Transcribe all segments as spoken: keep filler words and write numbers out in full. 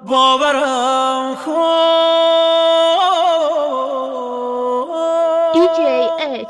باورم کن. دی جی اچ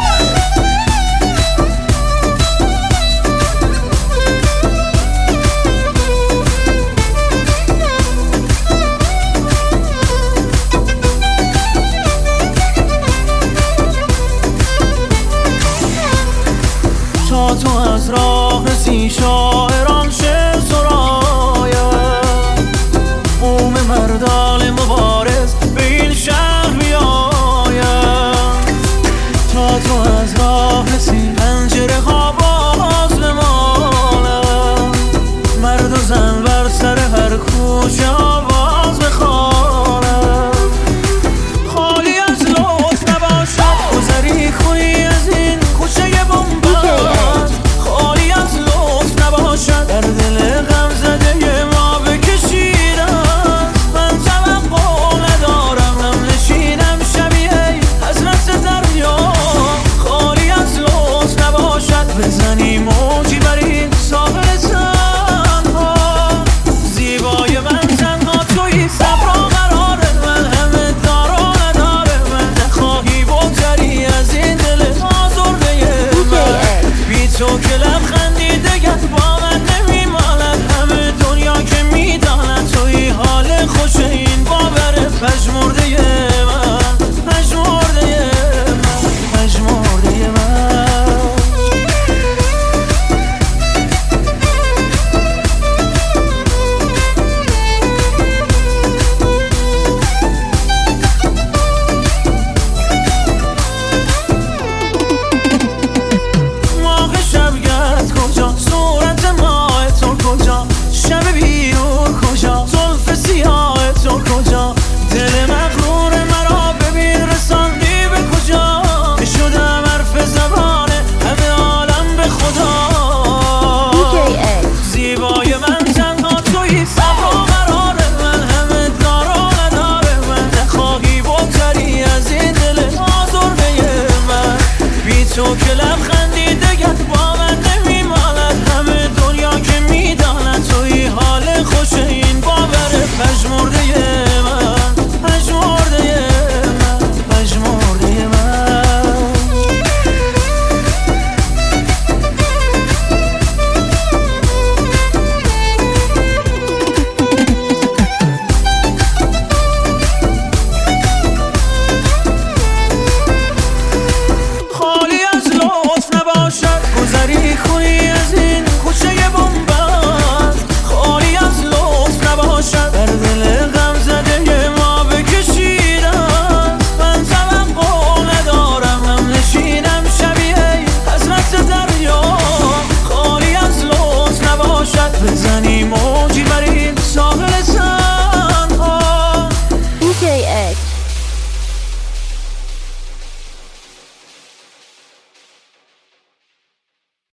تا تو از راه سی شاعران شعر سرایم، قوم مردان مبارز به این شهر بیایم. تا تو از راه سی پنجره ها باز بمانم، مرد و زن بر سر هر کوچه آواز بخوانم. خالی از لطف نباشد گذری کوی از این کوچه بنبست، خالی از لطف نباشد در دل غم زده ما بکشیدم. من توقع ندارم هم نشینم شبیه حضرت دریا، خالی از لطف نباشد بزنی موجی بر این ساحل تنها. زیبای من تنها تویی، صبر و قرار من همه دار و نداره. من نخواهی بگذری از این دل آزرده من، بی تو که لبخندی دگر با من نمیماند. همه دنیا که میداند توی حال خوش این باور پژمرده من، پژمرده من، پژمرده من. ماه شبگرد کجا، صورت ماه تو کجا، شب بیرون کجا، زلف سیاه تو کجا. دل مغرور مرا ببین رساندی به کجا، شدم حرف زبان همه عالم به خدا. دی جی اچ زیبای من تنها تویی، صبر و قرار من همه دار و نداره. من نخواهی بگذری از این دل آزرده من، بی تو که لبخند